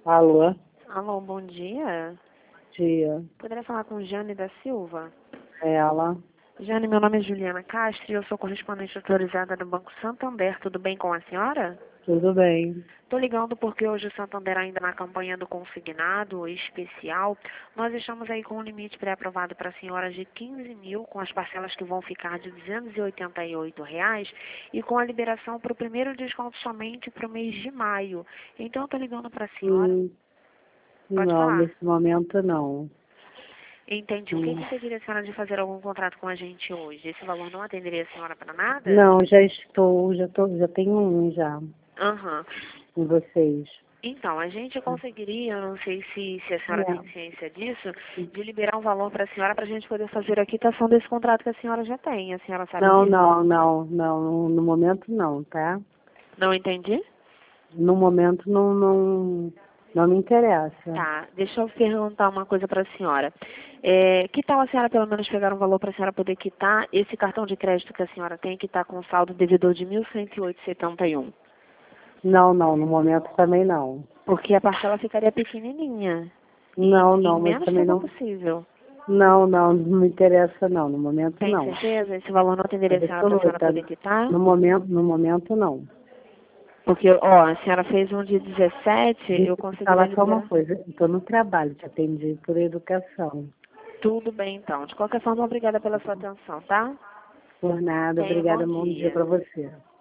Alô, Alô, bom dia. dia. Poderia falar com Jane da Silva? Ela, Jane, meu nome é Juliana Castro e eu sou correspondente autorizada do Banco Santander. Tudo bem com a senhora? tudo bem? Estou ligando porque hoje o Santander ainda na campanha do consignado especial. Nós estamos aí com um limite pré-aprovado para a senhora de 15 mil, com as parcelas que vão ficar de R$ 288 e com a liberação para o primeiro desconto somente para o mês de maio. Então, eu estou ligando para a senhora. Hum, Pode não, falar. nesse momento não. Entendi. O que Hum, impediria a senhora de fazer algum contrato com a gente hoje? Esse valor não atenderia a senhora para nada? Não, já tenho um já Aham. com vocês. Então, a gente conseguiria, eu não sei se a senhora tem É. ciência disso, de liberar um valor para a senhora para a gente poder fazer a quitação desse contrato que a senhora já tem. A senhora sabe Não, disso? não, não, não, no momento não, tá? Não entendi? No momento não me interessa. Tá, deixa eu perguntar uma coisa para a senhora. Que tal a senhora pelo menos pegar um valor para a senhora poder quitar esse cartão de crédito que a senhora tem, que está com saldo devedor de 1.108,71? Não, não, no momento também não. Porque a parcela ficaria pequenininha. Não, Em não, mas menos também tempo não. possível. Não, não me interessa não, no momento Tem não. certeza? Esse valor não atenderia a senhora para a senhora Absoluta. poder quitar? No momento não. Porque, ó, a senhora fez um de 17, Deixa eu eu te conseguiria falar só uma liberar. coisa. Estou no trabalho, te atendi por educação. Tudo bem, então. De qualquer forma, obrigada pela sua atenção, tá? Por nada, Tenha um bom obrigada, bom dia dia. para você.